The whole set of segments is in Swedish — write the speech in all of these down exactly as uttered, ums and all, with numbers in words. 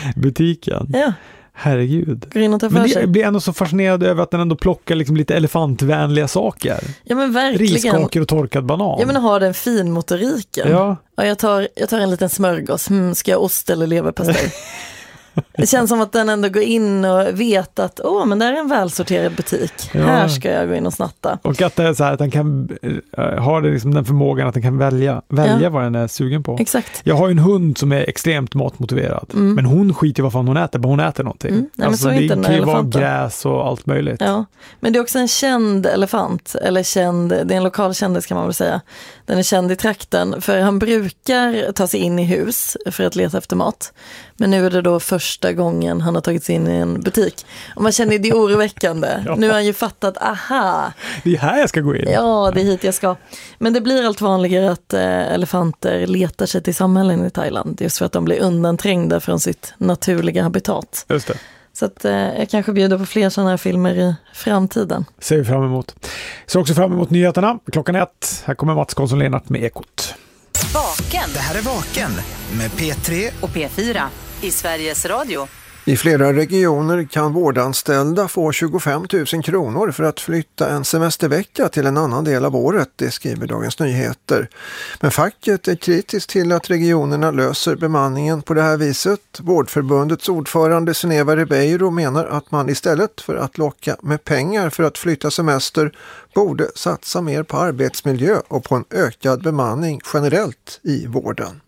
butiken. Ja. Herregud. Går in och tar för men sig. jag blir ändå så fascinerad över att den ändå plockar liksom lite elefantvänliga saker. Ja, men verkligen. Riskakor och torkad banan. Ja, men har den fin motoriken. Ja. Ja, jag, tar, jag tar en liten smörgås. Hmm, ska jag ost eller leverpastej? Det känns som att den ändå går in och vet att åh, men det är en välsorterad butik. Ja. Här ska jag gå in och snatta. Och att det är så här att den kan äh, ha det liksom den förmågan att den kan välja, välja Ja. vad den är sugen på. Exakt. Jag har ju en hund som är extremt matmotiverad. Mm. Men hon skiter vad fan hon äter, bara hon äter någonting. Mm. Nej, alltså, men så är inte det den kan ju vara elefanten. gräs och allt möjligt. Ja, men det är också en känd elefant, eller känd, det är en lokal kändis kan man väl säga. Den är känd i trakten, för han brukar ta sig in i hus för att leta efter mat. Men nu är det då första gången han har tagit sig in i en butik. Och man känner det är oroväckande. Ja. Nu har han ju fattat, aha, Det är här jag ska gå in. ja, det är hit jag ska. Men det blir allt vanligare att eh, elefanter letar sig till samhällen i Thailand, just för att de blir undanträngda från sitt naturliga habitat. Just det. Så att, eh, jag kanske bjuder på fler sådana här filmer i framtiden. Ser vi fram emot. Ser också fram emot nyheterna. Klockan ett. Här kommer Mats Karlsson Lennart med Ekot. Vaken. Det här är Vaken med P tre Och P fyra i Sveriges Radio. I flera regioner kan vårdanställda få tjugofem tusen kronor för att flytta en semestervecka till en annan del av året, det skriver Dagens Nyheter. Men facket är kritiskt till att regionerna löser bemanningen på det här viset. Vårdförbundets ordförande Sineva Ribeiro menar att man istället för att locka med pengar för att flytta semester borde satsa mer på arbetsmiljö och på en ökad bemanning generellt i vården.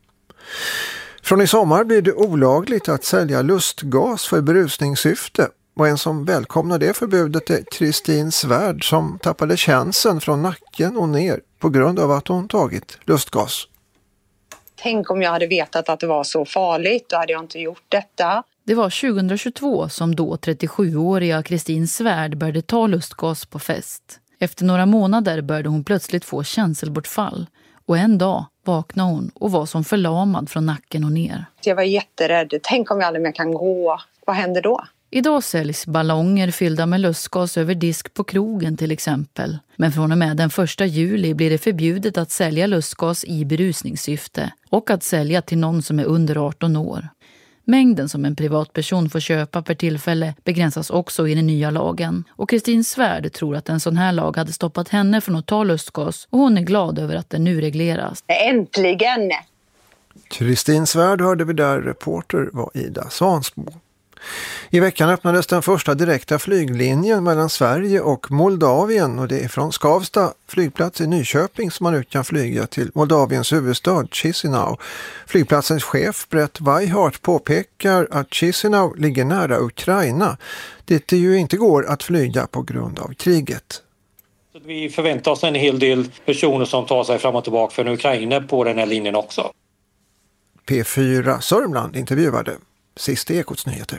Från i sommar blir det olagligt att sälja lustgas för berusningssyfte. Och en som välkomnar det förbudet är Kristin Svärd som tappade känseln från nacken och ner på grund av att hon tagit lustgas. Tänk om jag hade vetat att det var så farligt, då hade jag inte gjort detta. Det var tjugohundratjugotvå som då trettiosjuåriga Kristin Svärd började ta lustgas på fest. Efter några månader började hon plötsligt få känselbortfall. Och en dag vaknade hon och var som förlamad från nacken och ner. Jag var jätterädd. Tänk om jag aldrig mer kan gå. Vad händer då? Idag säljs ballonger fyllda med lustgas över disk på krogen till exempel. Men från och med den första juli blir det förbjudet att sälja lustgas i berusningssyfte och att sälja till någon som är under arton år. Mängden som en privatperson får köpa per tillfälle begränsas också i den nya lagen. Och Kristin Svärd tror att en sån här lag hade stoppat henne från att ta lustgas och hon är glad över att det nu regleras. Äntligen! Kristin Svärd hörde vi där, reporter var Ida Svansbo. I veckan öppnades den första direkta flyglinjen mellan Sverige och Moldavien och det är från Skavsta flygplats i Nyköping som man nu kan flyga till Moldaviens huvudstad Chisinau. Flygplatsens chef Brett Weihart påpekar att Chisinau ligger nära Ukraina. Det ju inte går att flyga på grund av kriget. Vi förväntar oss en hel del personer som tar sig fram och tillbaka från Ukraina på den här linjen också. P fyra Sörmland intervjuade Sista Ekots nyheter.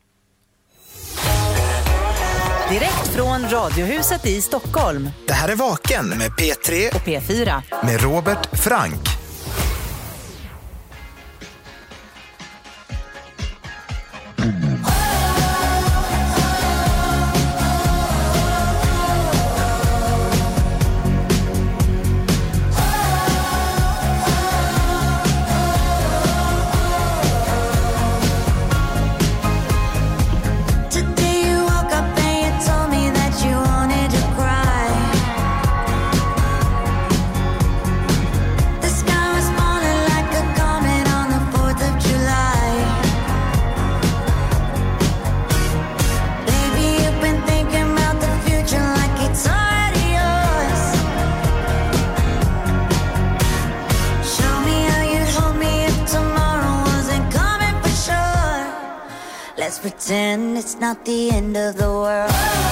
Direkt från Radiohuset i Stockholm. Det här är Vaken med P tre Och P fyra. med Robert Frank. Let's pretend it's not the end of the world.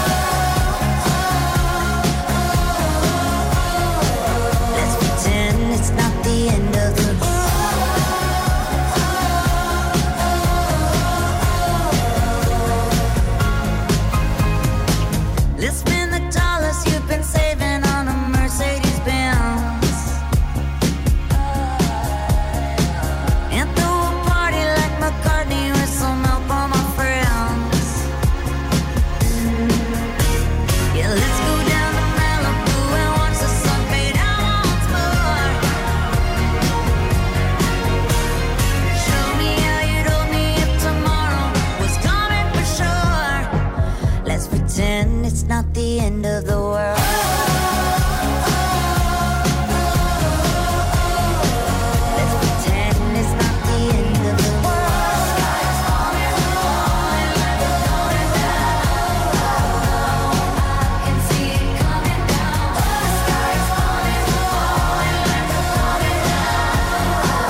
Let's pretend it's not the end of the world. Let's spend the dollars you've been saving on a Mercedes Benz and throw a party like McCartney with some help on my friends. end of the world. Let's pretend it's not the end of the world. Sky is falling, falling like it's going down. I can see it coming down. The sky is falling, falling like it's going down.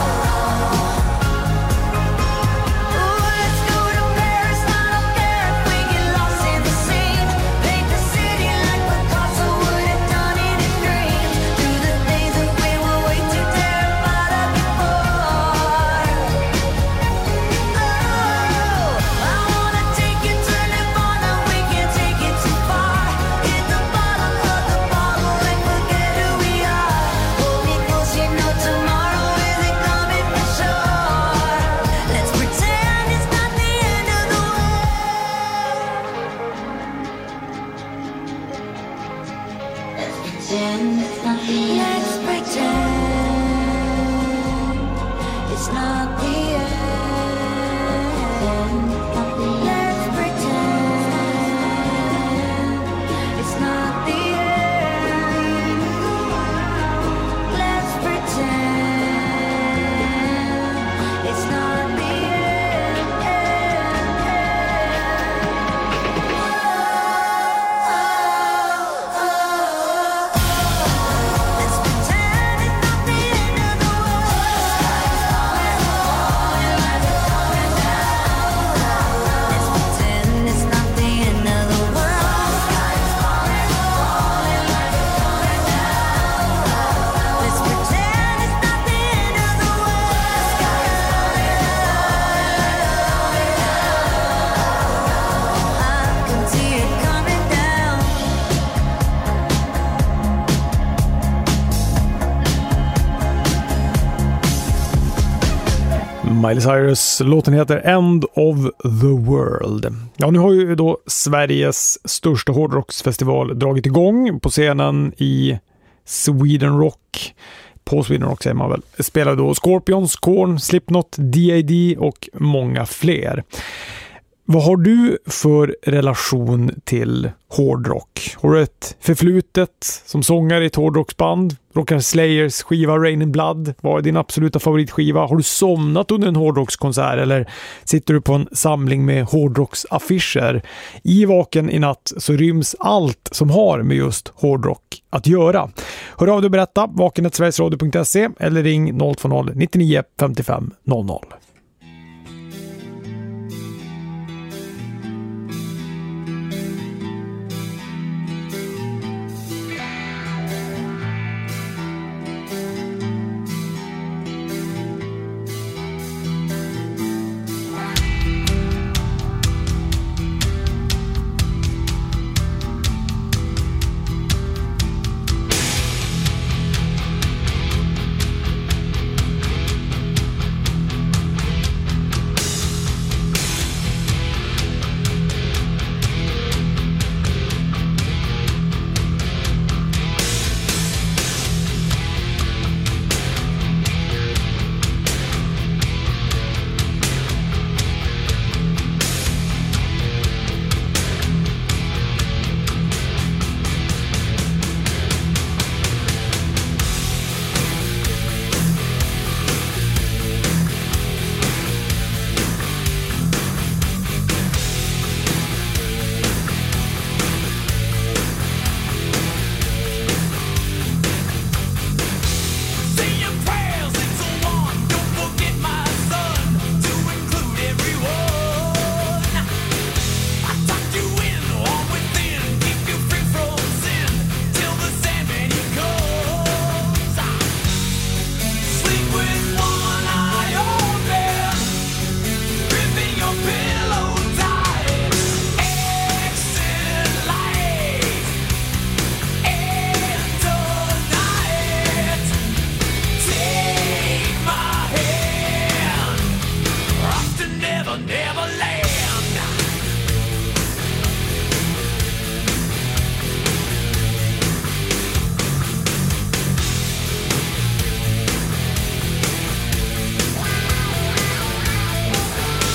Ooh, let's go to Paris. I don't care if we get lost in the scene. Paint the city like Picasso would have done it in dreams. Through the things that we were way too terrified of before. Oh, I wanna take you, turn it on, now we can't take it too far. Hit the bottom of the bottle and forget who we are. Hold me close, you know tomorrow isn't coming for sure. Let's pretend it's not the end of the world. Let's pretend it's not the end. Let's pretend it's not the end. Let's pretend it's not the end. Let's pretend it's not the Let's pretend it's not the end of the world. Falling like it's going down. Let's pretend it's not the end of the world. Sky is falling, falling like it's going down. Let's pretend it's not the end of the world. Sky is falling, falling like I can see it coming down. Miley Cyrus, låten heter End of the World. Ja, nu har ju då Sveriges största hårdrocksfestival dragit igång på scenen i Sweden Rock. På Sweden Rock säger man väl. Spelar då Scorpions, Korn, Slipknot, D A D och många fler. Vad har du för relation till hårdrock? Har du ett förflutet som sångare i ett hårdrocksband? Rockar Slayers skiva Rain in Blood? Vad är din absoluta favoritskiva? Har du somnat under en hårdrockskonsert eller sitter du på en samling med hårdrocksaffischer? I Vaken i natt så ryms allt som har med just hårdrock att göra. Hör av dig och berätta, vaken snabel-a sverigesradio punkt se eller ring noll två noll nittionio femtiofem noll noll.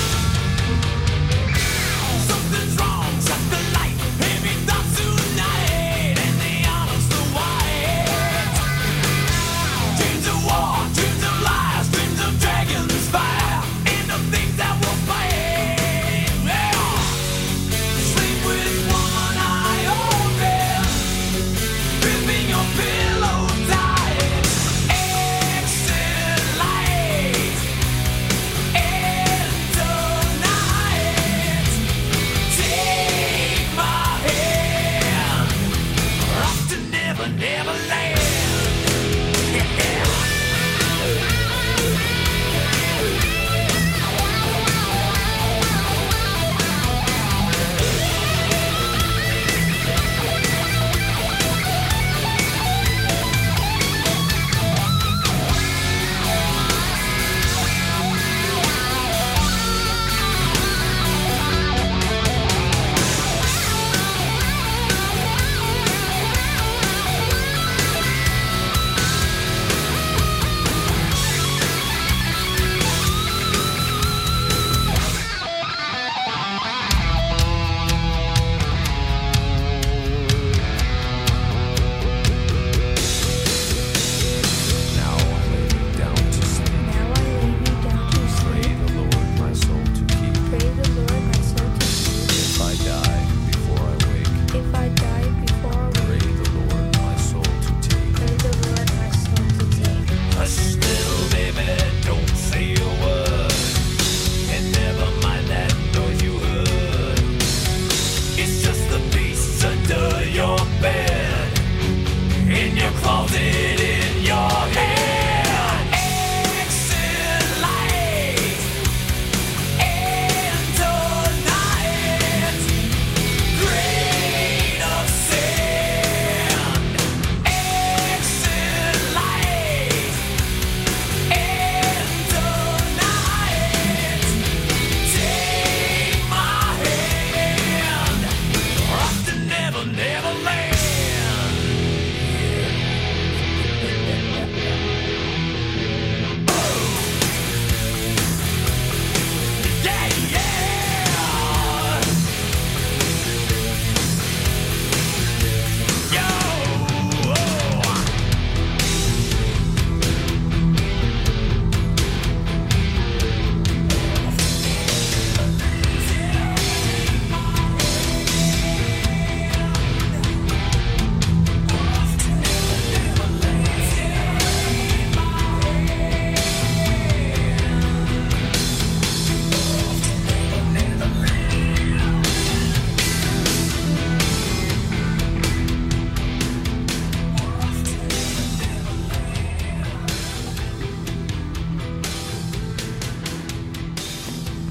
Something's wrong, shut the light, baby, not tonight.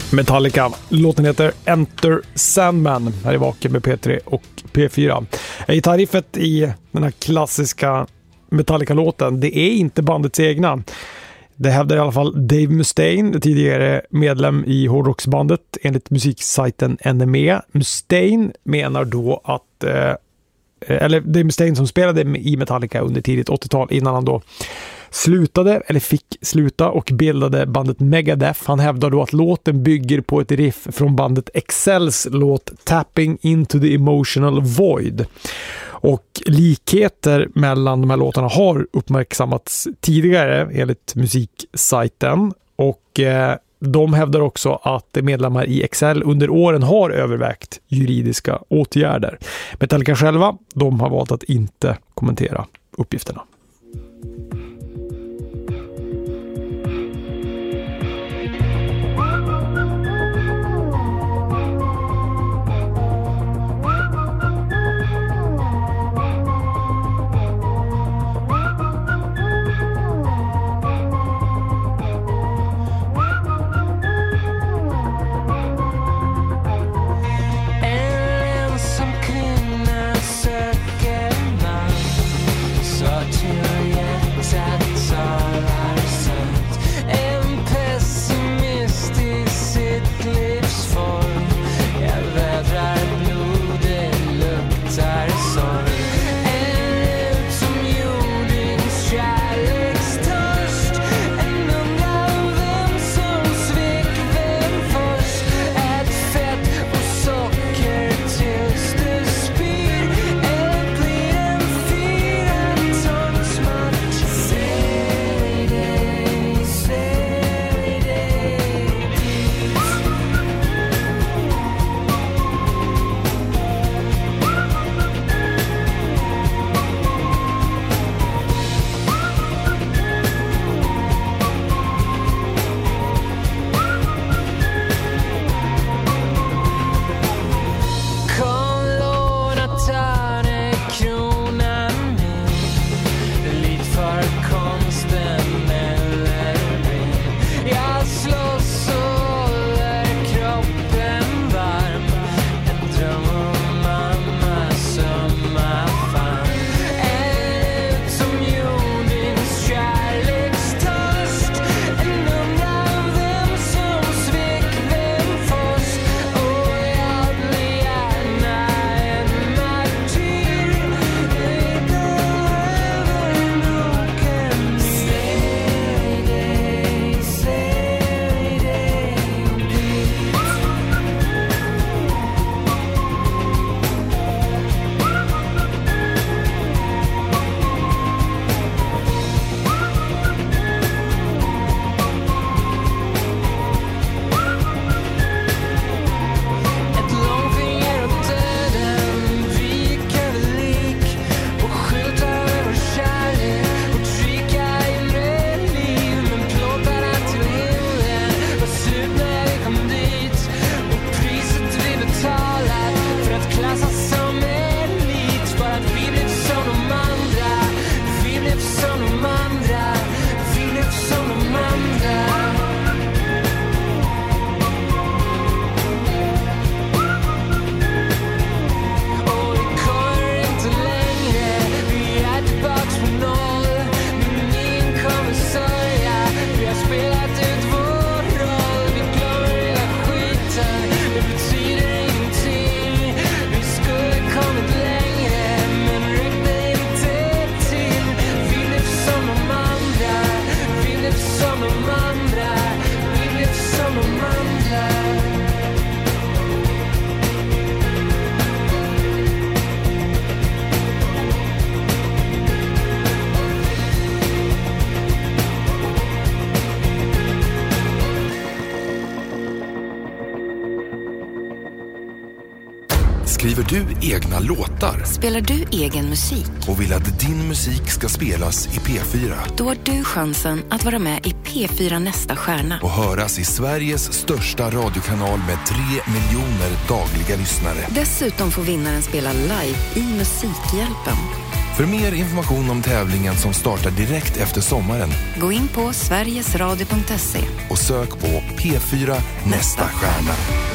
Metallica. Låten heter Enter Sandman. Här är Vaken med P tre och P fyra. Gitarriffet i den här klassiska Metallica-låten, det är inte bandets egna. Det hävdar i alla fall Dave Mustaine, tidigare medlem i hårdrocksbandet, enligt musiksajten N M E. Mustaine menar då att eh, eller Dave Mustaine som spelade i Metallica under tidigt åttiotal innan han då slutade, eller fick sluta och bildade bandet Megadeth. Han hävdar då att låten bygger på ett riff från bandet Excels låt Tapping into the Emotional Void. Och likheter mellan de här låtarna har uppmärksammats tidigare enligt musiksajten, och eh, de hävdar också att medlemmar i Excel under åren har övervägt juridiska åtgärder. Metallica själva, de har valt att inte kommentera uppgifterna. Skriver du egna låtar? Spelar du egen musik? Och vill att din musik ska spelas i P fyra? Då har du chansen att vara med i P fyra Nästa stjärna. Och höras i Sveriges största radiokanal med tre miljoner dagliga lyssnare. Dessutom får vinnaren spela live i Musikhjälpen. För mer information om tävlingen som startar direkt efter sommaren, Gå in på sverigesradio punkt se. och sök på P fyra Nästa stjärna.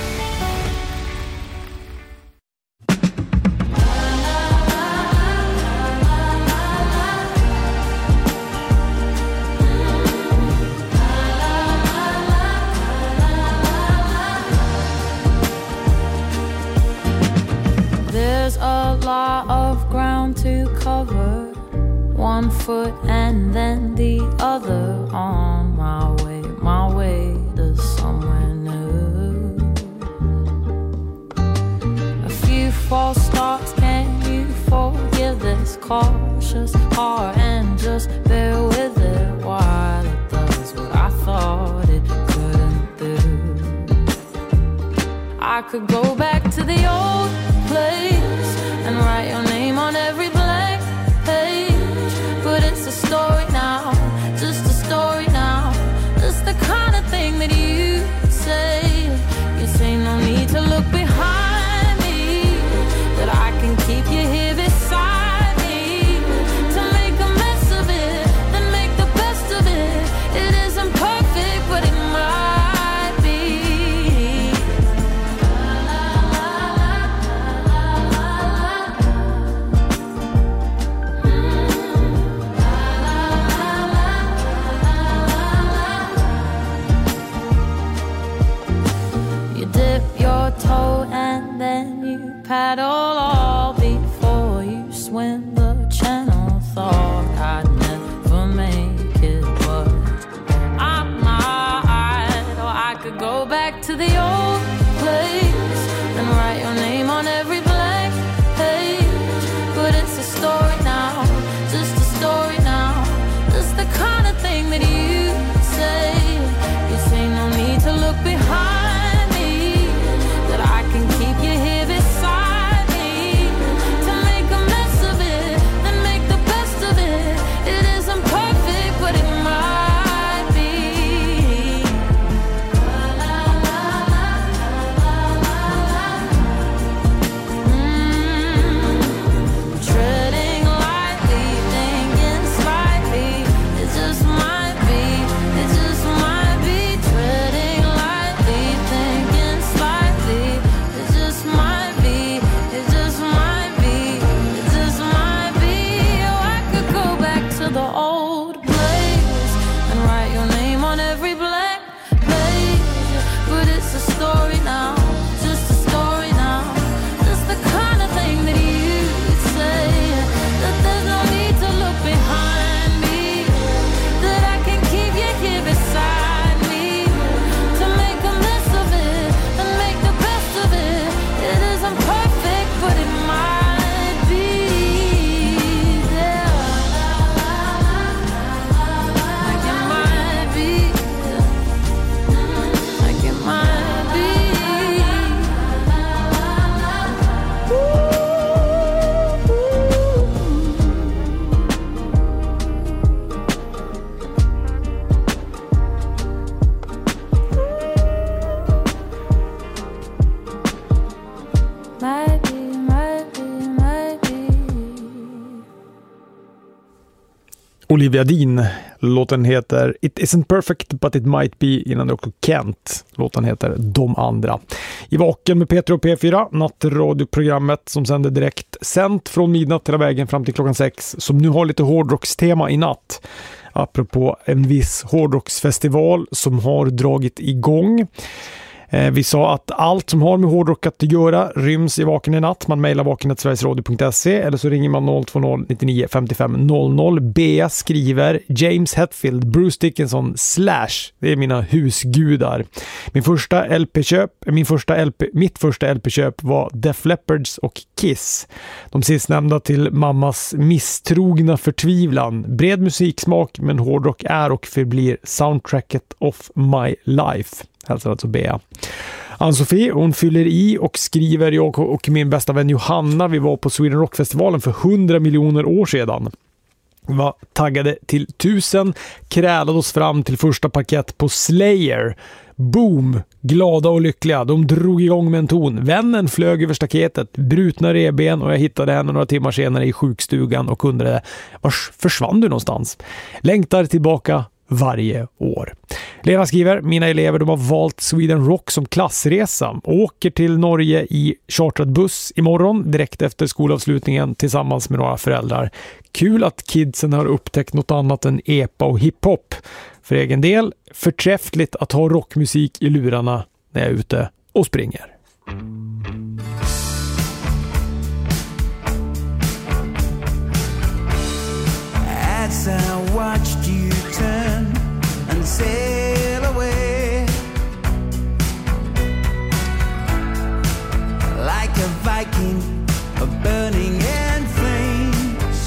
There's a lot of ground to cover, one foot and then the other, on my way, my way to somewhere new. A few false starts, can you forgive this cautious heart and just bear with it while it does what I thought it couldn't do? I could go back to the old place and write your name on every blank page, but it's a story now, just a story now. It's the kind of thing that you say. You say no need to look behind me, that I can keep you here beside me, to make a mess of it, then make the best of it. It isn't perfect, but it might be. You dip your toe and then you paddle all before you swim the channel. Thought I'd never make it, but I might. Or I could go back to the old place and write your name on every blank page, but it's a story now, just a story now. It's the kind of thing that you say. You say no need to look behind me, that I can keep you here beside me, to make a mess of it, then make the best of it. It isn't perfect, but it might be. Mm. Treading lightly, thinking slightly. It just might be, it just might be. Treading lightly, thinking slightly. It just might be, it just might be, it just might be. Oh, I could go back to the old place and write your name on every blank page, but it's a story now, just a story now. It's the kind of thing that you say, that there's no need to look behind me, that I can keep you here beside me, to make a mess of it and make the best of it. It isn't perfect, but it might be there. Like it might be, like it might be. Might be, might be, might be. Olivia Dean. Låten heter It Isn't Perfect But It Might Be, innan det också Kent. Låten heter De Andra. I Vaken med P tre och P fyra, nattradioprogrammet som sänder direkt sänt från midnatt hela vägen fram till klockan sex, som nu har lite hårdrockstema i natt. Apropå en viss hårdrocksfestival som har dragit igång. Eh, vi sa att allt som har med hårdrock att göra ryms i Vaken i natt. Man mejlar vaken snabel-a sverigesradio punkt se eller så ringer man noll två noll nittionio femtiofem noll noll. Bea skriver James Hetfield, Bruce Dickinson, Slash. Det är mina husgudar. Min första L P-köp, min första L P, mitt första L P-köp var Def Leppard och Kiss. De sistnämnda till mammas misstrogna förtvivlan. Bred musiksmak, men hårdrock är och förblir soundtracket of my life. Hälsar alltså Bea. Ann-Sofie, hon fyller i och skriver: jag och min bästa vän Johanna, vi var på Sweden Rock-festivalen för hundra miljoner år sedan. Vi var taggade till tusen, krälade oss fram till första parkett på Slayer. Boom! Glada och lyckliga. De drog igång med en ton. Vännen flög över staketet, brutna reben och jag hittade henne några timmar senare i sjukstugan och undrade, vars försvann du någonstans? Längtar tillbaka varje år. Lena skriver, mina elever de har valt Sweden Rock som klassresa. Åker till Norge i chartrad buss imorgon direkt efter skolavslutningen tillsammans med några föräldrar. Kul att kidsen har upptäckt något annat än epa och hiphop. För egen del, förträffligt att ha rockmusik i lurarna när jag är ute och springer. As I watched you turn and sail away like a Viking of burning and flames,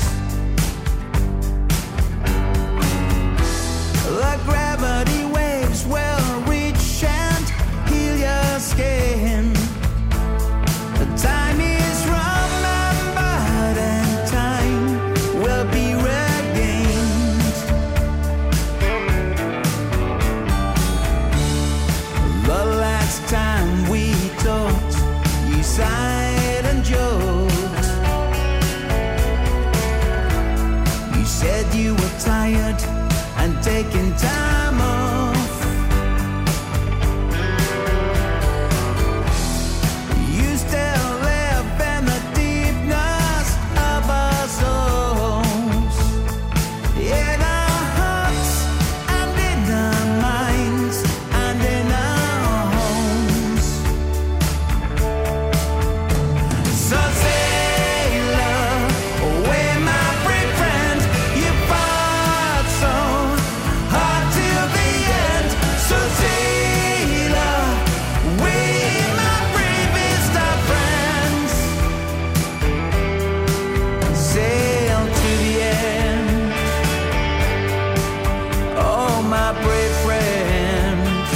the gravity waves will reach and heal your skin. The time is remembered and time will be regained. The last time we talked, you sighed and joked. You said you were tired and taking time off. You still live in the deepness of our souls, in our hearts and in our minds and in our homes. So sailor, away my brave friend, you fought so hard till the end. So sailor, away my bravest of friends, sail to the end. Oh my brave friends,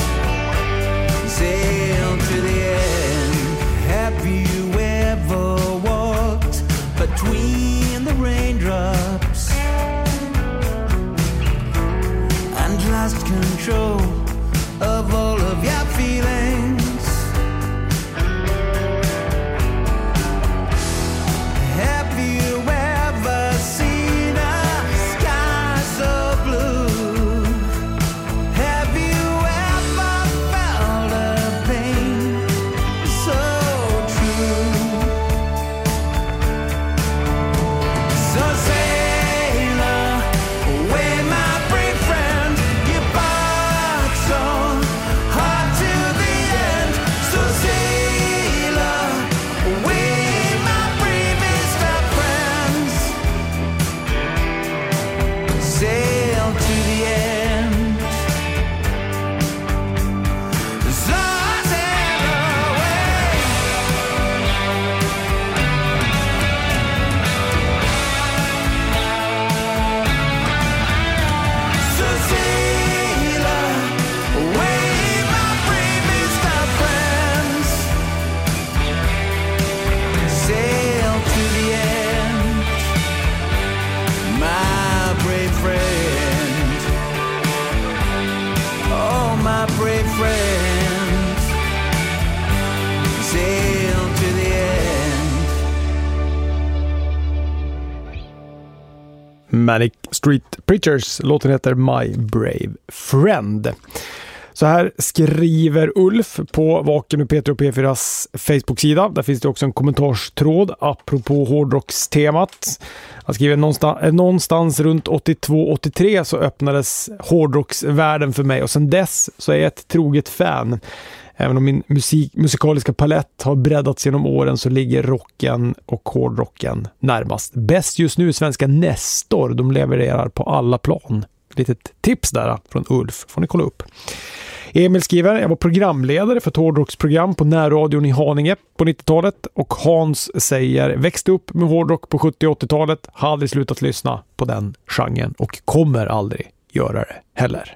sail to the end. Have you ever walked between the raindrops and lost control of all of your feelings? Have you ever seen a sky so blue? Have you ever felt a pain so true? So sailor, away my brave friend, you fought so hard till the end. So sailor, away my bravest of friends, sail to the end. So sail away. So sailor, away my bravest of friends, sail to the end. My brave friend, oh my brave friend, sail to the end. Manic Street Preachers, låten heter My Brave Friend. Så här skriver Ulf på Vaken och Peter och P fyras Facebook-sida. Där finns det också en kommentarstråd apropå hårdrockstemat. Han skriver någonstans, någonstans runt åttiotvå åttiotre så öppnades hårdrocksvärlden för mig och sedan dess så är jag ett troget fan. Även om min musik, musikaliska palett har breddats genom åren så ligger rocken och hårdrocken närmast. Bäst just nu svenska Nestor, de levererar på alla plan. Litet tips där från Ulf, får ni kolla upp. Emil skriver, jag var programledare för ett hårdrocksprogram på närradion i Haninge på nittiotalet och Hans säger, växte upp med hårdrock på sjuttio- och åttiotalet, har aldrig slutat lyssna på den genren och kommer aldrig göra det heller.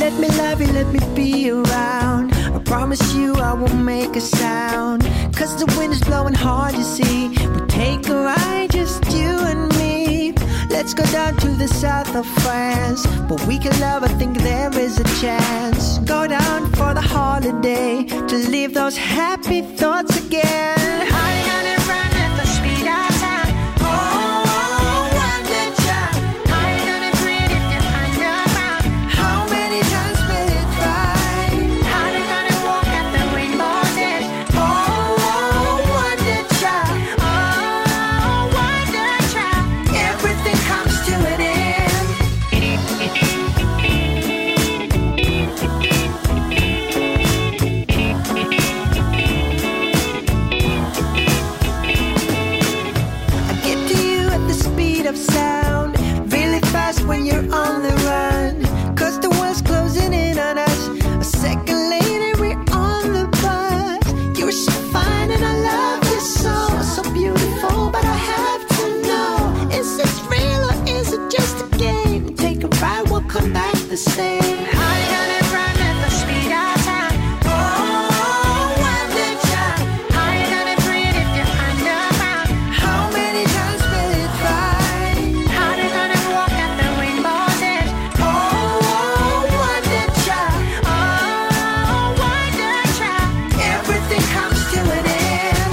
let me love you, let me be around. I promise you I won't make a sound. Cause the wind is blowing hard, you see. We take a ride, just you and me. Let's go down to the south of France. But we can love, I think there is a chance. Go down for the holiday to leave those happy thoughts again. I'm gonna run at the speed of sound. Oh, wonder child. I'm gonna breathe if you're underground. How many times will it fly? How they gonna walk at the rainbow's edge? Oh, wonder child. Oh, wonder child. Everything comes to an end. I get to you at the speed of sound, really fast when you're on the run. Cause the world's closing in on us. A second later we're on the bus. You're so fine and I love you so, so beautiful. But I have to know, is this real or is it just a game? Take a ride, we'll come back the same. I'm gonna run at the speed of sound. Oh, wonder child. I'm gonna breathe if you're underground. How many times will it fly? How they gonna walk at the rainbow's edge? Oh, wonder child. Oh, wonder child. Everything comes to an end.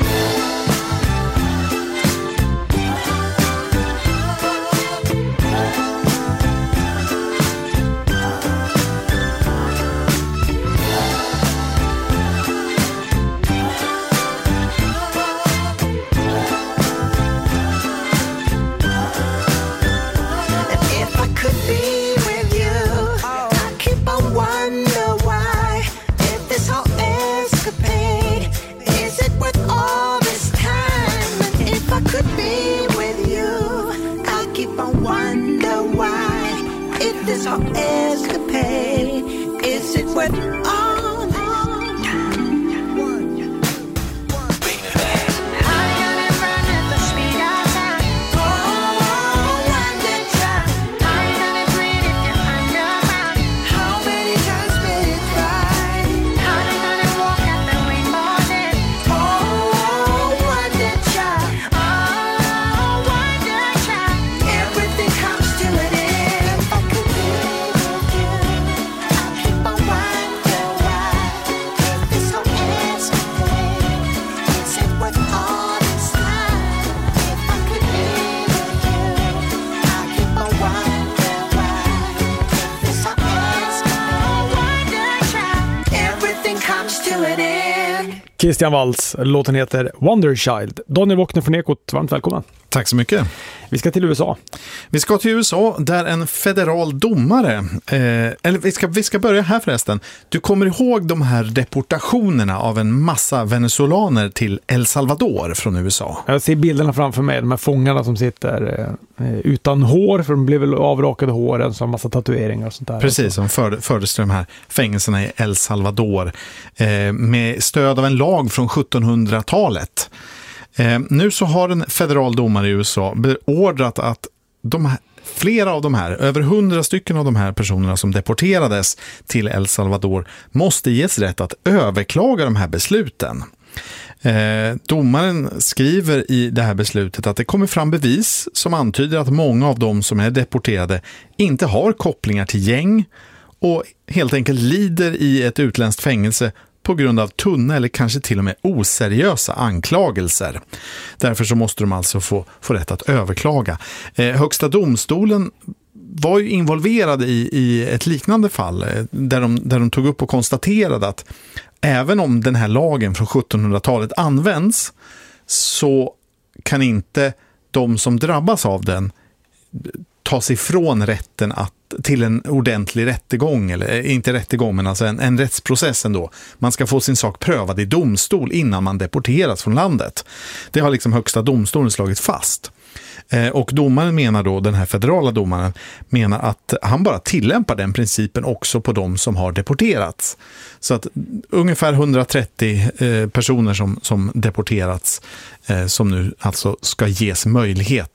And if I could be with you, I keep on wonder why. If this whole escapade, is it worth all this time? And if I could be with you, I keep on wonder why. If this whole escapade, is it worth all this time? I'm gonna run at the speed of sound. Oh, wonder child. I'm gonna breathe if you're underground. How many times will it fly? How they gonna walk at the rainbow's edge? Oh, wonder child. Oh, wonder child. Everything comes to an end. If I could be with you, I keep on wonder why. If this whole escapade, is it worth all this time? If I could be with you, I keep on wonder why. If this whole escapade, wonder child, everything comes to an end. Christian Waltz, låten heter Wonder Child. Daniel Wockner från Ekot, varmt välkommen. Tack så mycket. Vi ska till U S A. Vi ska till U S A där en federal domare, eh, eller vi ska, vi ska börja här förresten. Du kommer ihåg de här deportationerna av en massa venezolaner till El Salvador från U S A? Jag ser bilderna framför mig, de här fångarna som sitter eh, utan hår, för de blev väl avrakade håren, så har massa tatueringar och sånt där. Precis, som för, fördes till de här fängelserna i El Salvador eh, med stöd av en lag från sjuttonhundratalet. Eh, nu så har en federal domare i U S A beordrat att de här, flera av de här, över hundra stycken av de här personerna som deporterades till El Salvador måste ges rätt att överklaga de här besluten. Eh, domaren skriver i det här beslutet att det kommer fram bevis som antyder att många av de som är deporterade inte har kopplingar till gäng och helt enkelt lider i ett utländskt fängelse på grund av tunna eller kanske till och med oseriösa anklagelser. Därför så måste de alltså få, få rätt att överklaga. Eh, Högsta domstolen var ju involverad i, i ett liknande fall eh, där, de, där de tog upp och konstaterade att även om den här lagen från sjuttonhundratalet används så kan inte de som drabbas av den ta sig ifrån rätten att till en ordentlig rättegång, eller inte rättegång men alltså en, en rättsprocess ändå. Man ska få sin sak prövad i domstol innan man deporteras från landet. Det har liksom Högsta domstolen slagit fast. Eh, och domaren menar då, den här federala domaren menar att han bara tillämpar den principen också på de som har deporterats. Så att ungefär hundratrettio eh, personer som, som deporterats eh, som nu alltså ska ges möjlighet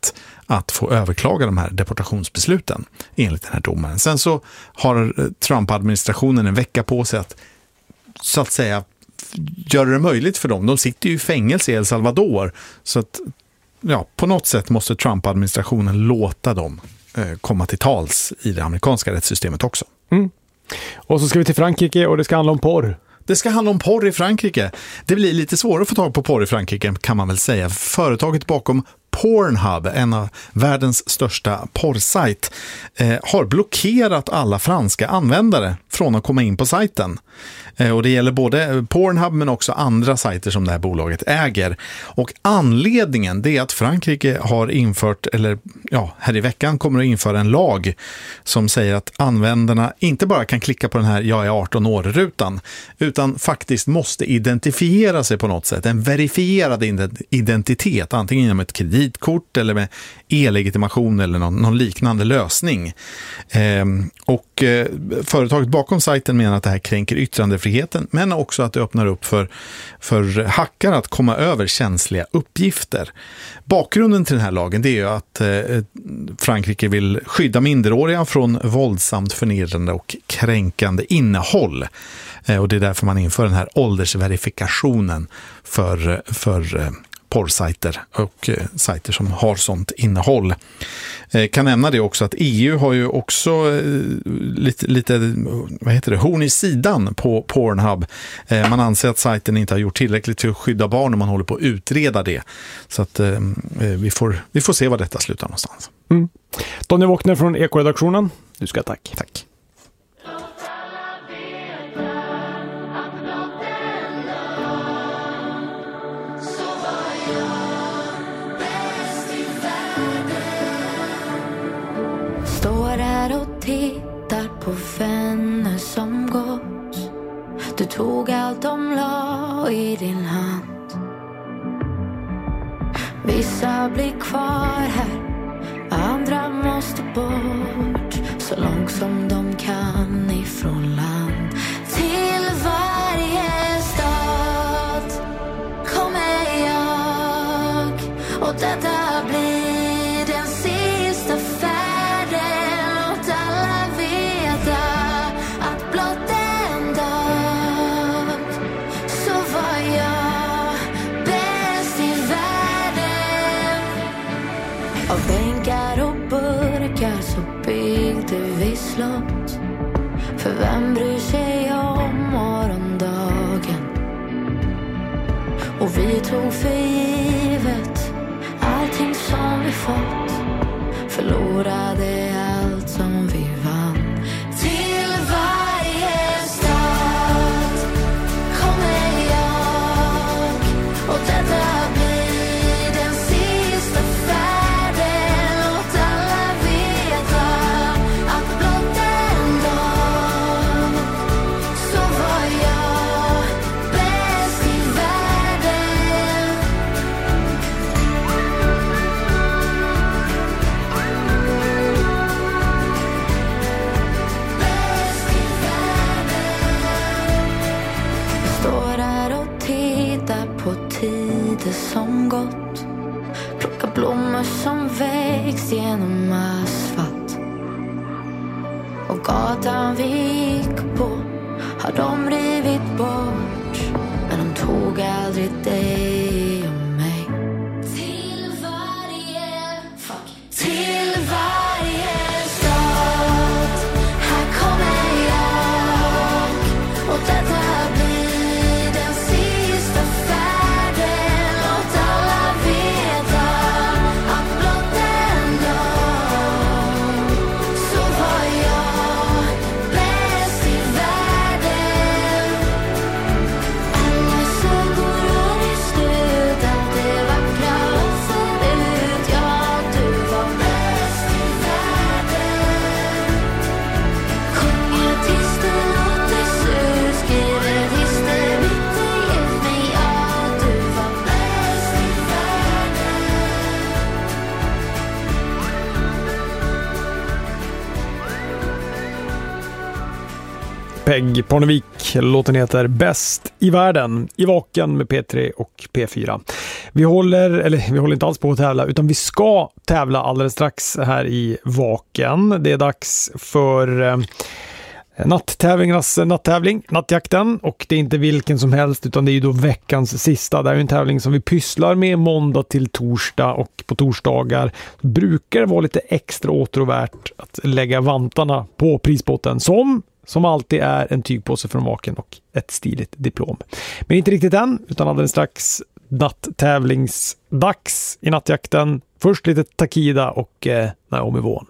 att få överklaga de här deportationsbesluten enligt den här domaren. Sen så har Trump-administrationen en vecka på sig att så att säga göra det möjligt för dem. De sitter ju i fängelse i El Salvador, så att ja, på något sätt måste Trump-administrationen låta dem eh, komma till tals i det amerikanska rättssystemet också. Mm. Och så ska vi till Frankrike och det ska handla om porr. Det ska handla om porr i Frankrike. Det blir lite svårare att få tag på porr i Frankrike, kan man väl säga. Företaget bakom Pornhub, en av världens största porrsajt, eh, har blockerat alla franska användare från att komma in på sajten. Eh, och det gäller både Pornhub men också andra sajter som det här bolaget äger. Och anledningen det är att Frankrike har infört, eller ja, här i veckan kommer att införa en lag som säger att användarna inte bara kan klicka på den här jag är arton år-rutan, utan faktiskt måste identifiera sig på något sätt. En verifierad identitet, antingen genom ett kreditkort eller med e-legitimation eller någon, någon liknande lösning. Eh, och eh, företaget bakom sajten menar att det här kränker yttrandefriheten, men också att det öppnar upp för, för hackare att komma över känsliga uppgifter. Bakgrunden till den här lagen det är ju att eh, Frankrike vill skydda minderåriga från våldsamt förnedrande och kränkande innehåll. Eh, och det är därför man inför den här åldersverifikationen för, för eh, porrsajter och eh, sajter som har sånt innehåll. Eh, kan nämna det också att E U har ju också eh, lite, lite vad heter det, horn i sidan på Pornhub. Eh, man anser att sajten inte har gjort tillräckligt till att skydda barn och man håller på att utreda det. Så att eh, vi, får, vi får se vad detta slutar någonstans. Mm. Tony Wåkner från Eko-redaktionen. Du ska tack. Tack. Står här och tittar på vänner som gått. Du tog allt de la i din hand. Vissa blir kvar här, andra måste bort. Så långt som de kan ifrån land. Till varje stad kommer jag, och detta blir den sista färden. Låt alla veta att blott en dag så var jag bäst i världen. Av bänkar och burkar så byggde vi slott. För vem bryr sig om morgondagen? Och vi tog för givet allting som vi fått. Förlorade allt som vi vann. Till varje stad kommer jag, och detta blir den sista färden. Låt alla veta att blott en dag så var jag bäst i världen. Bäst i världen. Står här och tittar på tider som gått. Plocka blommor som växt genom asfalt. Och gatan vi gick på har de rivit bort. Men de tog aldrig dig och mig. Till varje fuck. Till varje stad här kommer jag, och detta blir den sista färden. Låt alla veta att blott en dag så var jag bäst i världen. Alla seguro Peg Parnevik. Låten heter Bäst i världen i Vaken med P tre och P fyra. Vi håller, eller vi håller inte alls på att tävla, utan vi ska tävla alldeles strax här i Vaken. Det är dags för eh, natttävlingarnas natttävling, nattjakten, och det är inte vilken som helst utan det är ju då veckans sista. Det är ju en tävling som vi pysslar med måndag till torsdag, och på torsdagar brukar det vara lite extra åtråvärt att lägga vantarna på prisbotten som som alltid är en tygpåse från Vaken och ett stiligt diplom. Men inte riktigt än, utan alldeles strax natttävlingsdags i nattjakten. Först lite Takida och eh, Naomi Vaughan.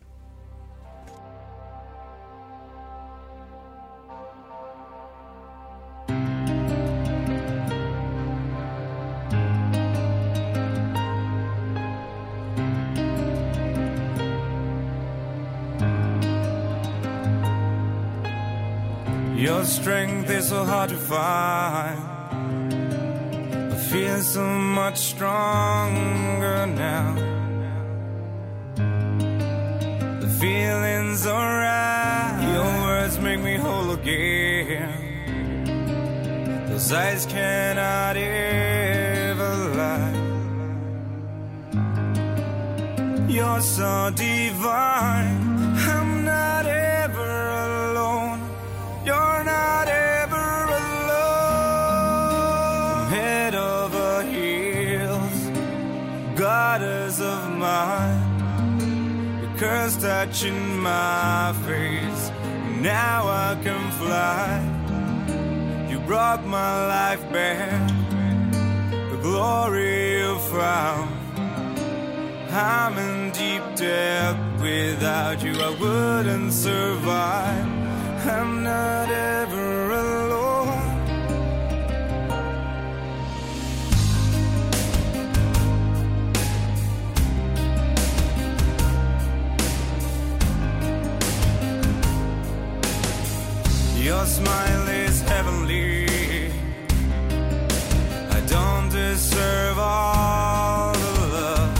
Your strength is so hard to find. I feel so much stronger now. The feeling's alright. Your words make me whole again. Those eyes cannot ever lie. You're so divine. I'm not ever alone. You're not ever alone. Head over heels, goddess of mine. The curse touching my face. Now I can fly. You brought my life back. The glory you found. I'm in deep debt. Without you I wouldn't survive. I'm not ever alone. Your smile is heavenly. I don't deserve all the love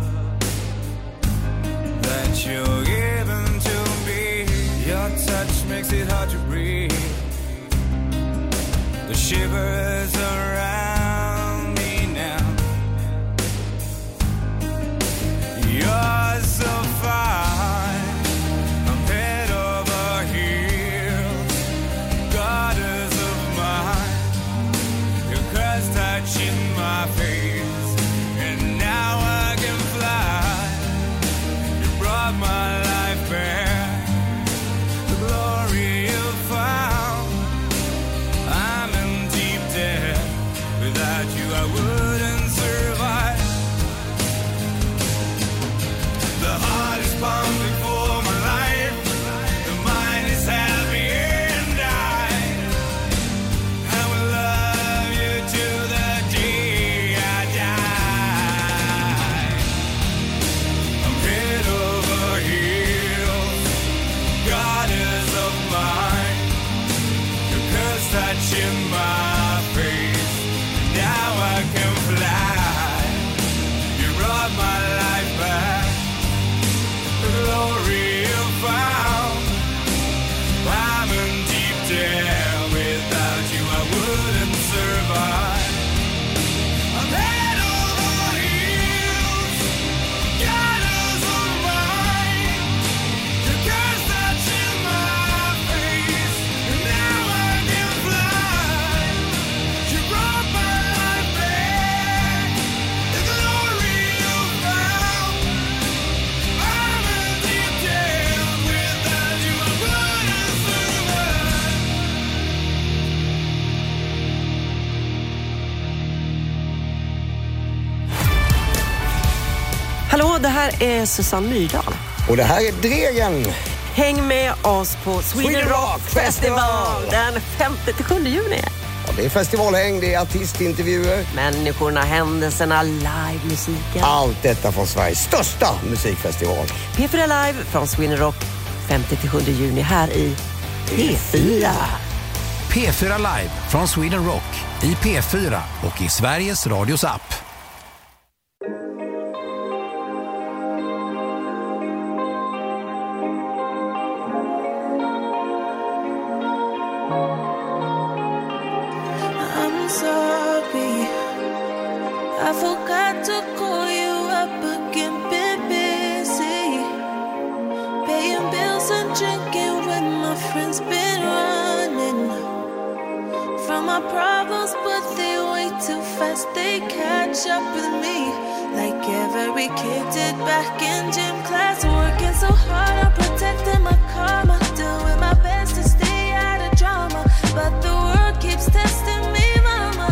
that you're giving to me. Your touch makes it hard to breathe. The shivers around me now. You're so fine. I'm head over heels. Goddess of mine. Your curse touching my face. And now I can fly. You brought my life back. Glory you found. I'm in deep debt. Without you I wouldn't survive. The heart is pumping for my life. The mind is happy and I I will love you till the day I die. I'm head over heels. Goddess of mine, your curse touching my face. Now I can fly. You brought my life back. The glory you found. I'm in deep debt. Without you I wouldn't survive. I'm head over heels. Goddess of mine. Your curse touching my face. And now I can fly. You brought my life back. The glory you found. I'm in deep debt. Without you I wouldn't survive. Hallå, det här är Susanne Myrdal. Och det här är Dregen. Häng med oss på Sweden, Sweden Rock Rock Festival Festival. den femte till sjunde juni. Ja, det är festivalhäng, det är artistintervjuer. Människorna, händelserna, livemusiken. Allt detta från Sveriges största musikfestival. P fyra Live från Sweden Rock femte till sjunde juni här i P fyra. P fyra Live från Sweden Rock i P fyra och i Sveriges Radios app. I forgot to call you up again, been busy. Paying bills and drinking with my friends, been running from my problems, but they way too fast, they catch up with me. Like every kid did back in gym class, working so hard on protecting my karma, doing my best to stay out of drama, but the world keeps testing me, mama.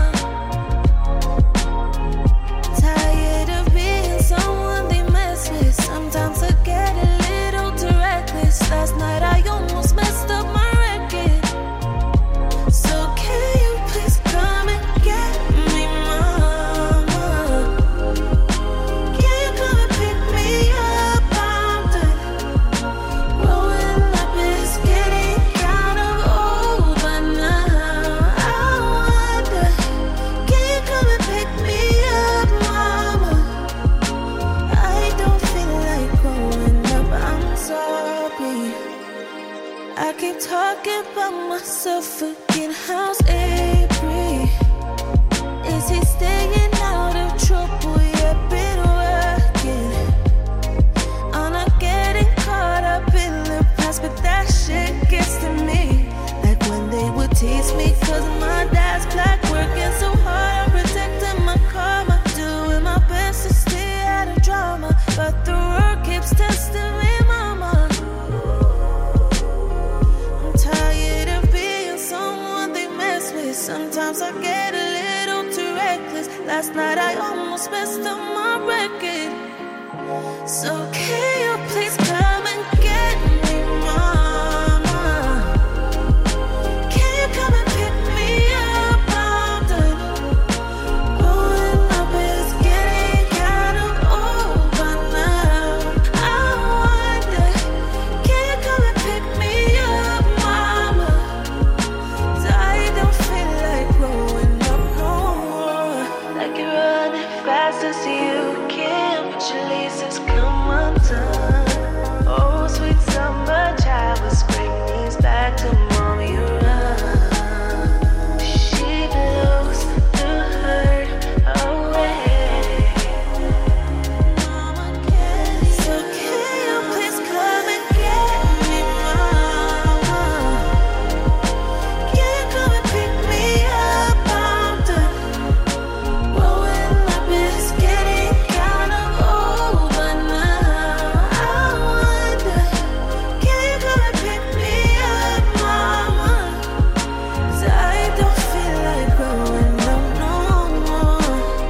Tired of being someone they mess with. Sometimes I get a little too reckless. Last night I almost messed up my record. So can you please come and get me, mama? Can you come and pick me up? I'm done. Growing up is getting kind of old, but now I wonder, can you come and pick me up, mama? I don't feel like growing up, I'm sorry. I keep talking about myself again. How's Avery? Is he staying out of trouble? Yeah, been working. I'm not getting caught up in the past, but that shit gets to me. Like when they would tease me cause my dad's black, working so hard on protecting my karma, doing my best to stay out of drama, but the world keeps testing me, mama. I'm tired of being someone they mess with. Sometimes I get a little too reckless. Last night I almost messed up my record. So can you please come and get me, mama? Can you come and pick me up? I'm done. Growing up is getting kind of old, but now I wonder, can you come and pick me up, mama? 'Cause I don't feel like growing up no more. Like you're running fast as you can, but your leases come undone. Oh, sweet summer child, will spring these back to mommy around. She blows the hurt away. Mama, can you? So can you please come and get me, mama? Can you come and pick me up? I'm done. Growing up is getting kind of old, but now I wonder, can you come and pick me up, mama? 'Cause I don't feel like growing up no more.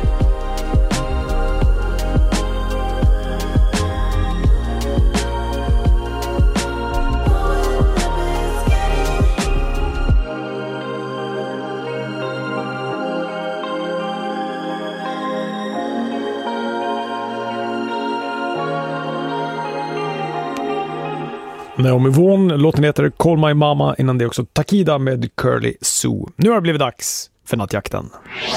Naomi Vaughan, låten heter Call My Mama, innan det också Takida med Curly Sue. Nu har det blivit dags för nattjakten.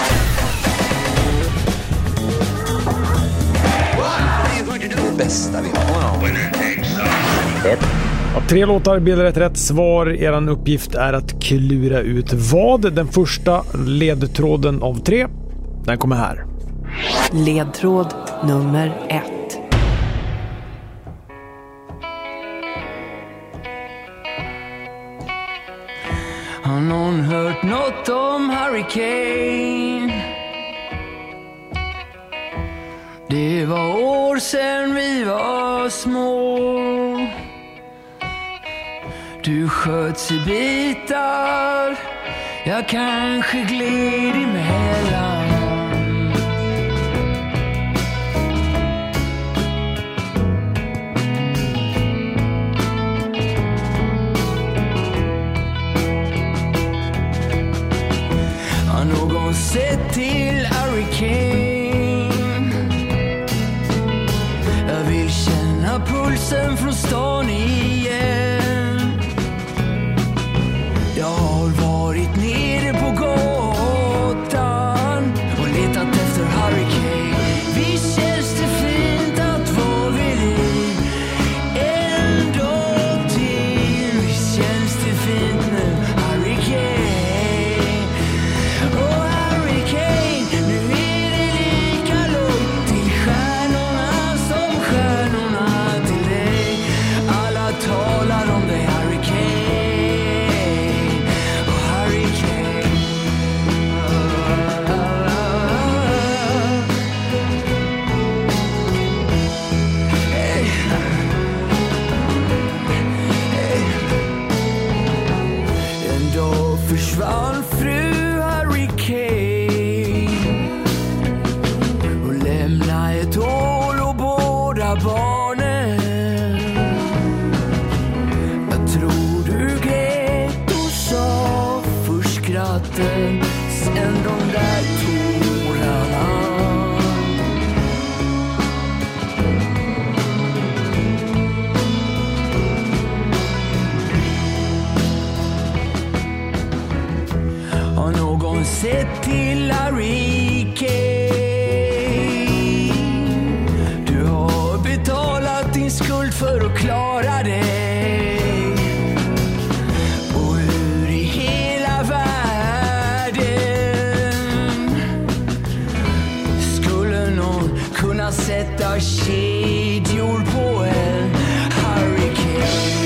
Det bästa vi har. Ja, tre låtar bildar ett rätt svar. Eran uppgift är att klura ut vad. Den första ledtråden av tre, den kommer här. Ledtråd nummer ett. Har någon hört något om Hurricane? Det var år sedan vi var små. Du sköts i bitar, jag kanske gled emellan. Har någon sett till Hurricane? Jag vill känna pulsen från stan igen. Jag har varit nere på gatan och letat efter Hurricane. Visst känns det fint att vara vid liv en dag till. Visst känns det fint nu, Hurricane. Oh Hurricane, nu är det försvann fru Hurricane och lämnade ett hål och båda barnen. Jag tror du grät och sa först skratten, sen de där tårarna. Har någon sett till Hurricane? Du har betalat din skuld för att klara dig. Och hur i hela världen skulle någon kunna sätta kedjor på en Hurricane?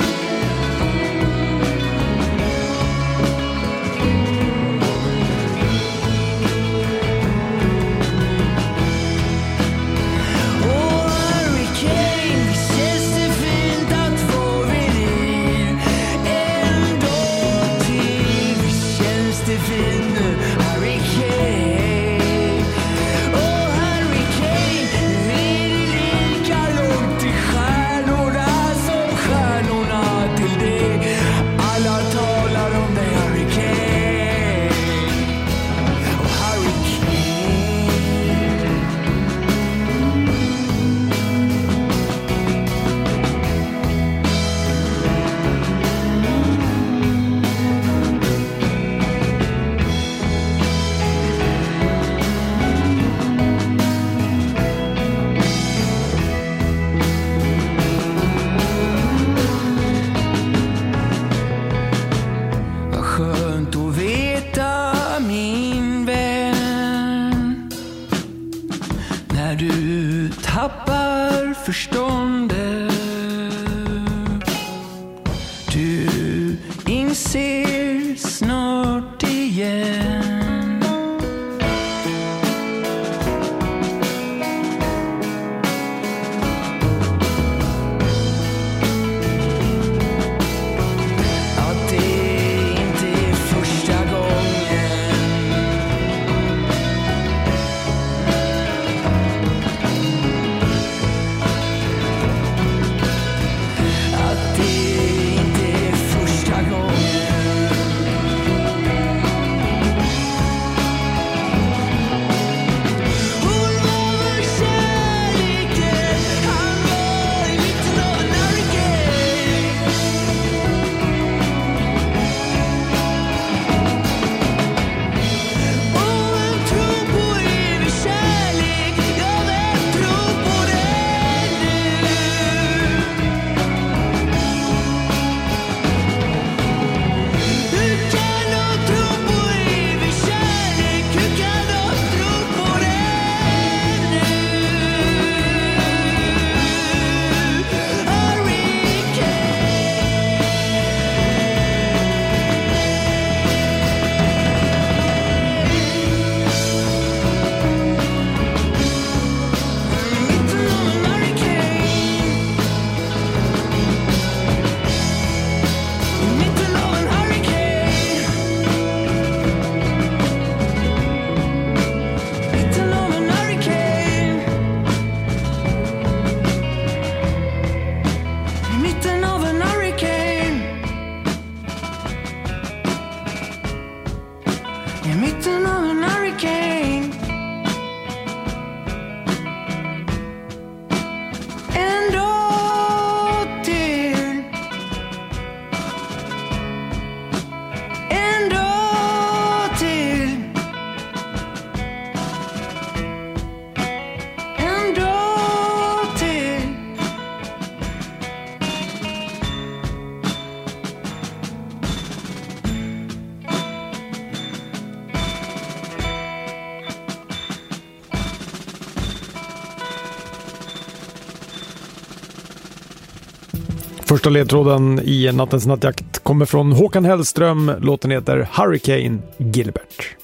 Förståndet. Du inser snart igen. Att det inte är första gången. Första ledtråden i Nattens nattjakt kommer från Håkan Hellström. Låten heter Hurricane Gilbert.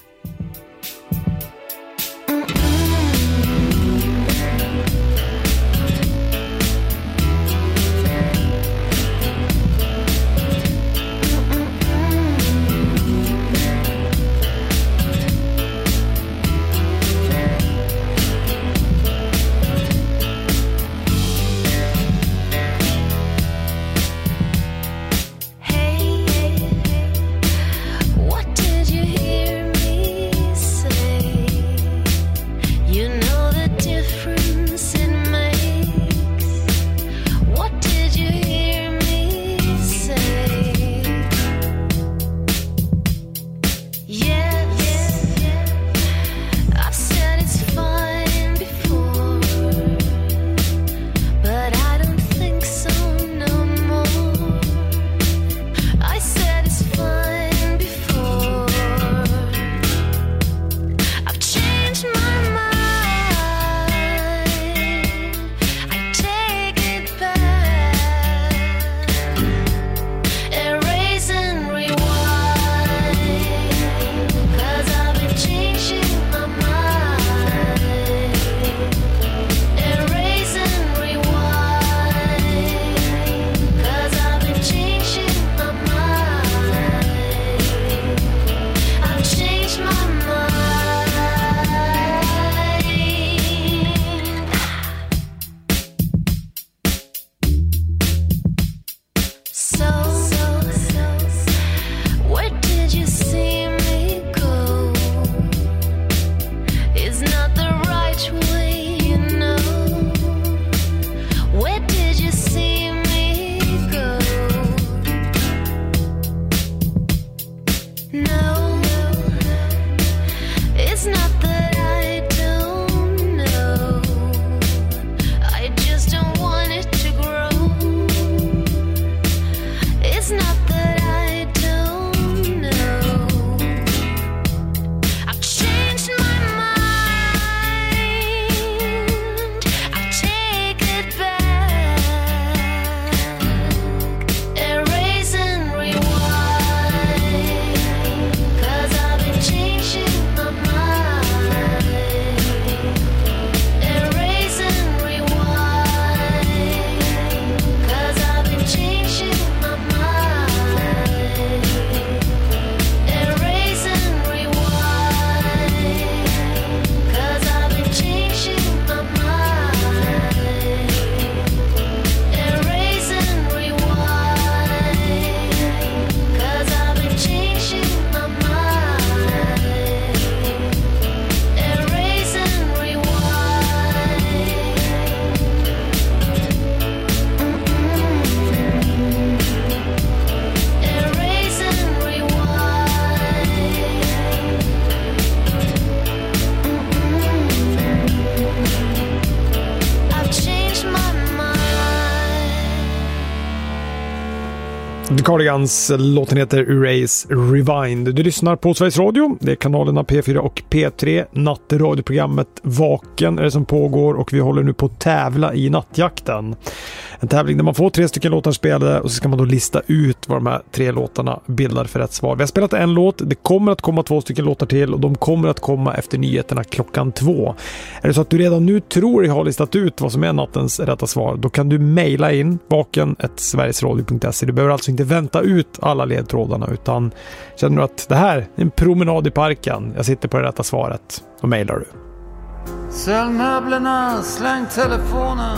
The Cardigans, låten heter Erase Rewind. Du lyssnar på Sveriges Radio, det är kanalerna P fyra och P tre. Nattradioprogrammet Vaken är det som pågår och vi håller nu på att tävla i nattjakten. En tävling där man får tre stycken låtar spelade och så ska man då lista ut vad de här tre låtarna bildar för rätt svar. Vi har spelat en låt, det kommer att komma två stycken låtar till och de kommer att komma efter nyheterna klockan två. Är det så att du redan nu tror jag har listat ut vad som är nattens rätta svar, då kan du mejla in vaken snabel-a sverigesradio punkt se. Du behöver alltså inte vänta ut alla ledtrådarna utan känner du att det här är en promenad i parken, jag sitter på det rätta svaret, då mejlar du. Sälj möblerna, släng telefonen.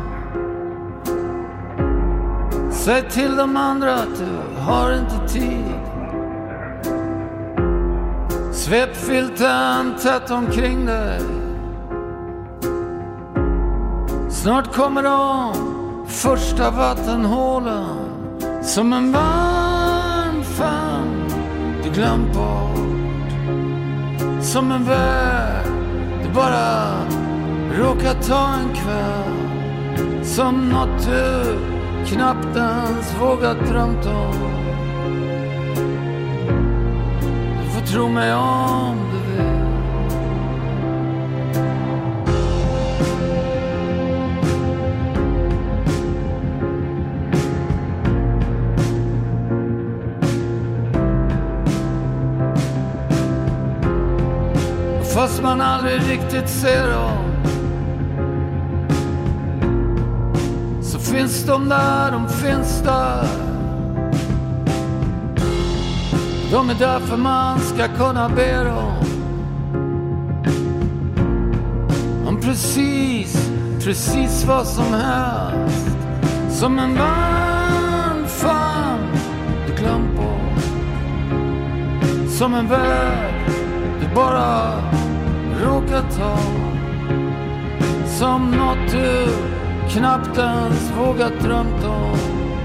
Säg till de andra att du har inte tid. Svep filten tätt omkring dig. Snart kommer de första vattenhålen som en varm famn du glömt bort. Som en väg du bara råkar ta en kväll. Som något du knappt ens vågat drömt om. Du får tro mig om du vill. Fast man aldrig riktigt ser dem, så finns de där, de finns där. De är där för man ska kunna be dem om precis, precis vad som helst. Som en varm famn du glömt bort. Som en väg du bara råkar ta. Som något du knappt ens vågat drömt om.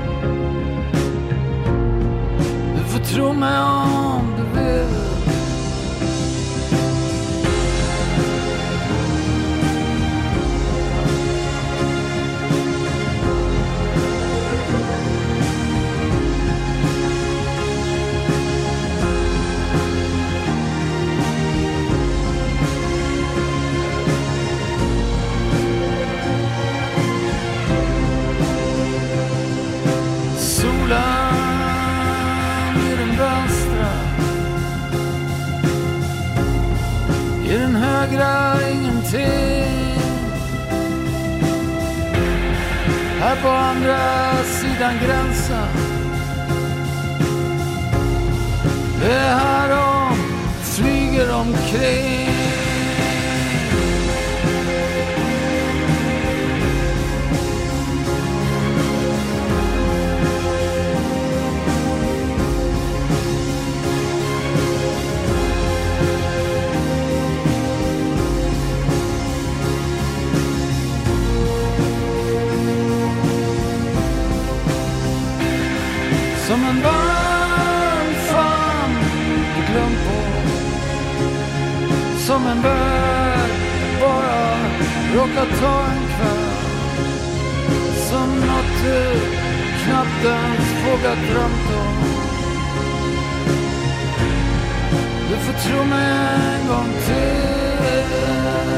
Du får tro mig om du vill. I den vänstra, i den högra ingenting. Här på andra sidan gränsen, det är här de flyger omkring. Som en varm famn du glömt bort. Som en väg bara råkar ta en kväll. Som något du knappt ens vågat drömt om. Du får tro mig en gång till.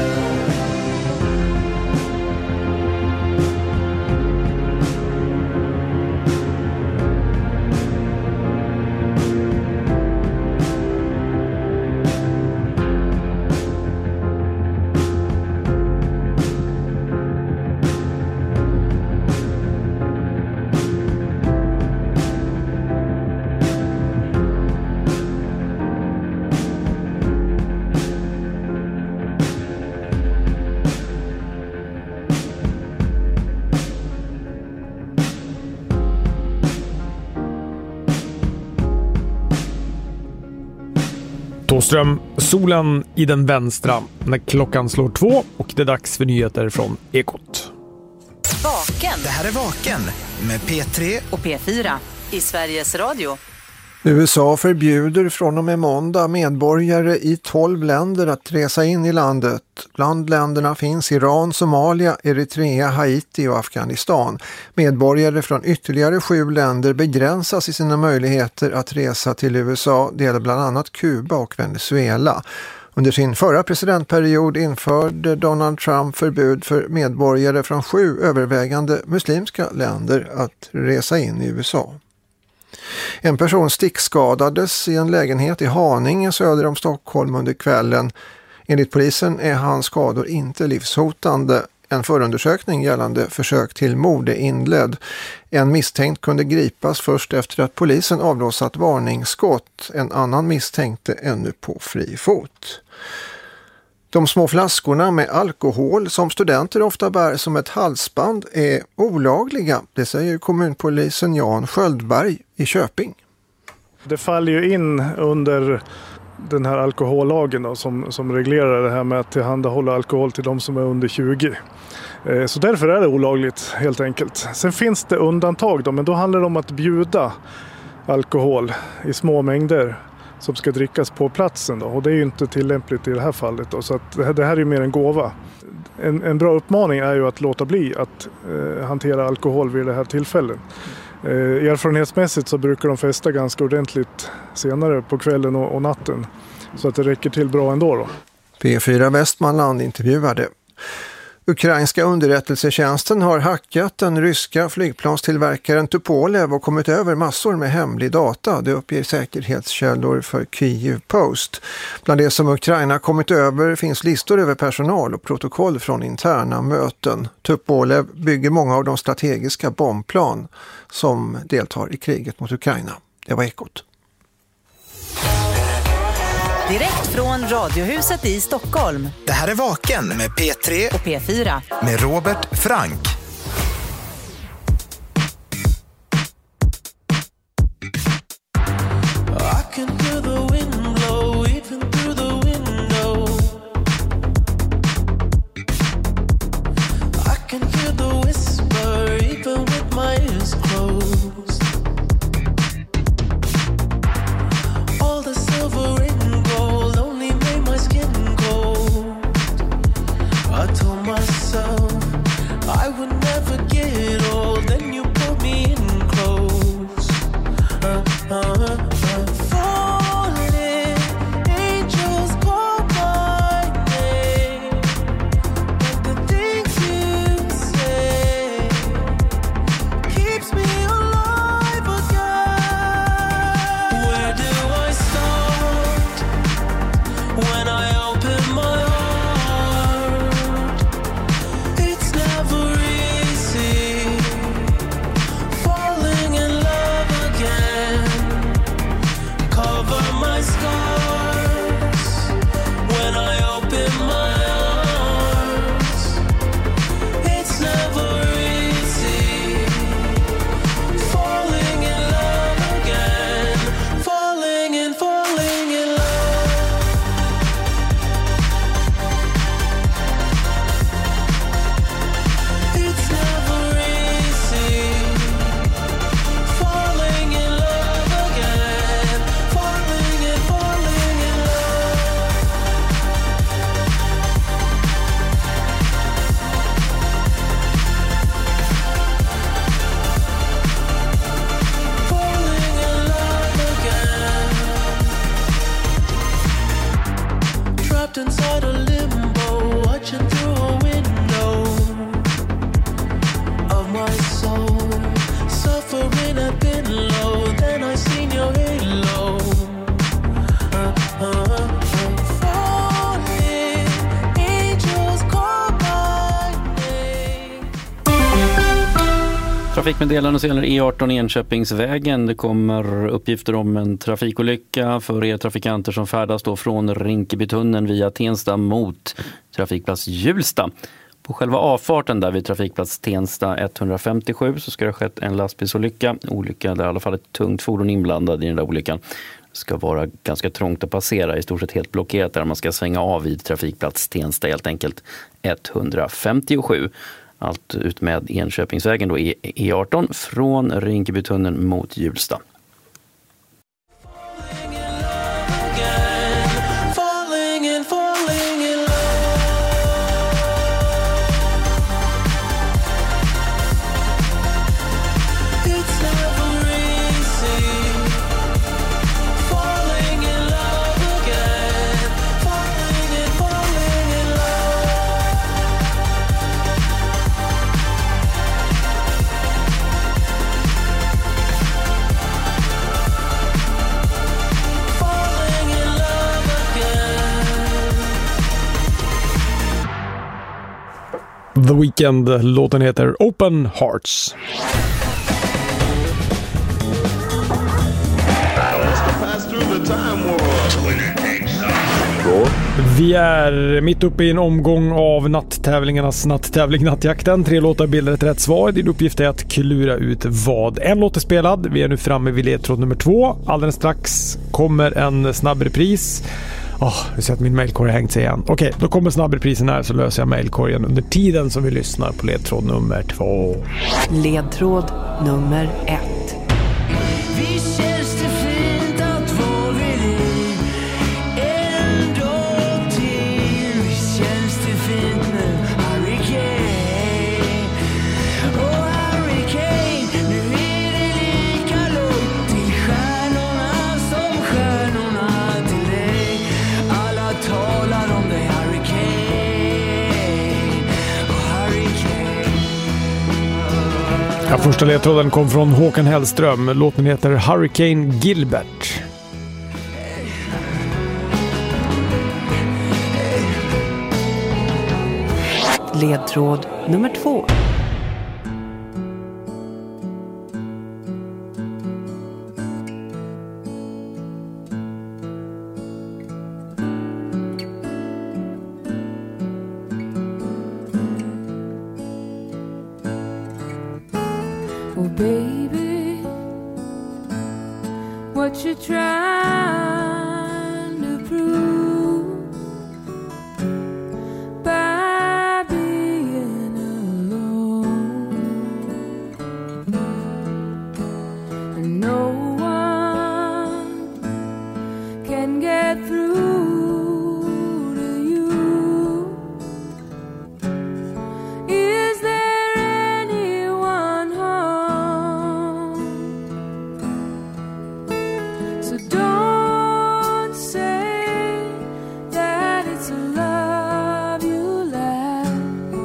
Thåström, solen i den vänstra när klockan slår två och det är dags för nyheter från Ekot. Vaken. Det här är Vaken med P tre och P fyra i Sveriges Radio. U S A förbjuder från och med måndag medborgare i tolv länder att resa in i landet. Bland länderna finns Iran, Somalia, Eritrea, Haiti och Afghanistan. Medborgare från ytterligare sju länder begränsas i sina möjligheter att resa till U S A. Det gäller bland annat Kuba och Venezuela. Under sin förra presidentperiod införde Donald Trump förbud för medborgare från sju övervägande muslimska länder att resa in i U S A. En person stickskadades i en lägenhet i Haninge söder om Stockholm under kvällen. Enligt polisen är hans skador inte livshotande. En förundersökning gällande försök till mord är inledd. En misstänkt kunde gripas först efter att polisen avlossat varningsskott. En annan misstänkte ännu på fri fot. De små flaskorna med alkohol som studenter ofta bär som ett halsband är olagliga. Det säger kommunpolisen Jan Sköldberg i Köping. Det faller ju in under den här alkohollagen då, som, som reglerar det här med att tillhandahålla alkohol till de som är under tjugo. Eh, så därför är det olagligt helt enkelt. Sen finns det undantag då, men då handlar det om att bjuda alkohol i små mängder som ska drickas på platsen då. Och det är ju inte tillämpligt i det här fallet då, så att det, här, det här är ju mer en gåva. En, en bra uppmaning är ju att låta bli att eh, hantera alkohol vid det här tillfället. Eh, erfarenhetsmässigt så brukar de festa ganska ordentligt senare på kvällen och, och natten. Så att det räcker till bra ändå då. P fyra Västmanland intervjuade. Ukrainska underrättelsetjänsten har hackat den ryska flygplanstillverkaren Tupolev och kommit över massor med hemlig data. Det uppger säkerhetskällor för Kyiv Post. Bland det som Ukraina kommit över finns listor över personal och protokoll från interna möten. Tupolev bygger många av de strategiska bombplan som deltar i kriget mot Ukraina. Det var Ekot. Direkt från Radiohuset i Stockholm. Det här är Vaken med P tre och P fyra. Med Robert Frank. I can hear the wind blow even through the window. I can hear the whisper even with my ears closed. All the silver and gold only made my skin cold. I told myself I would never get old. Then you pulled me in close. Uh, uh, uh, falling angels call my name. And the things you say keeps me alive again. Where do I start when I open my heart? It's never easy falling in love again. Cover my scars when I open my arms. It's never easy falling in love again. Falling and falling in love. It's never easy falling in love again. Falling and falling in love. Falling in love again. Trapped inside a limbo, watching through a window of my soul. Suffering had been low, then I seen your halo. Uh, uh, uh, falling, angels call my name. Trafikmeddelande så gäller E arton Enköpingsvägen. Det kommer uppgifter om en trafikolycka för er trafikanter som färdas då från Rinkebytunneln via Tensta mot trafikplats Hjulsta. På själva avfarten där vid trafikplats Tensta etthundrafemtiosju så ska det ha skett en lastbilsolycka. Olycka där i alla fall ett tungt fordon inblandad i den där olyckan. Det ska vara ganska trångt att passera, i stort sett helt blockerat där man ska svänga av vid trafikplats Tensta helt enkelt etthundrafemtiosju. Allt ut med Enköpingsvägen då i E arton från Rinkebytunneln mot Hjulsta. The Weeknd. Låten heter Open Hearts. Vi är mitt uppe i en omgång av natttävlingarnas natttävling Nattjakten. Tre låtar bildar ett rätt svar. Din uppgift är att klura ut vad en låt är spelad. Vi är nu framme vid ledtråd nummer två. Alldeles strax kommer en snabb repris. Oh, jag ser att min mailkorg har hängt sig igen. Okej, då kommer snabbreprisen här, så löser jag mailkorgen under tiden som vi lyssnar på ledtråd nummer två. Ledtråd nummer ett. Visst känns det fint att vara vid liv en dag till. Visst känns det fint med Hurricane. Och Hurricane, nu är det lika långt till stjärnorna som stjärnorna till dig. Alla talar om dig, Hurricane. Och Hurricane. Ja, första ledtråden kom från Håkan Hellström. Låten heter Hurricane Gilbert. Ledtråd nummer två. Oh baby, what you trying to prove by being alone? And no one can get through to you. Is there anyone home? So don't say that it's a love you lack.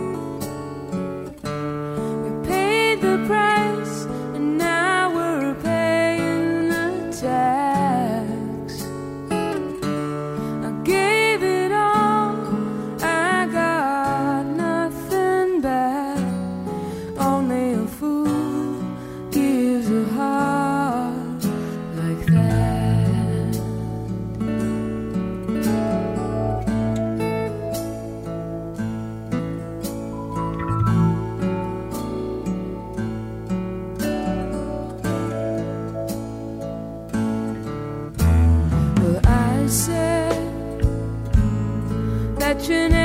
We paid the price and now we're paying the tax. I gave it all, I got nothing back. Only a fool gives a heart like that. Well, I said that you never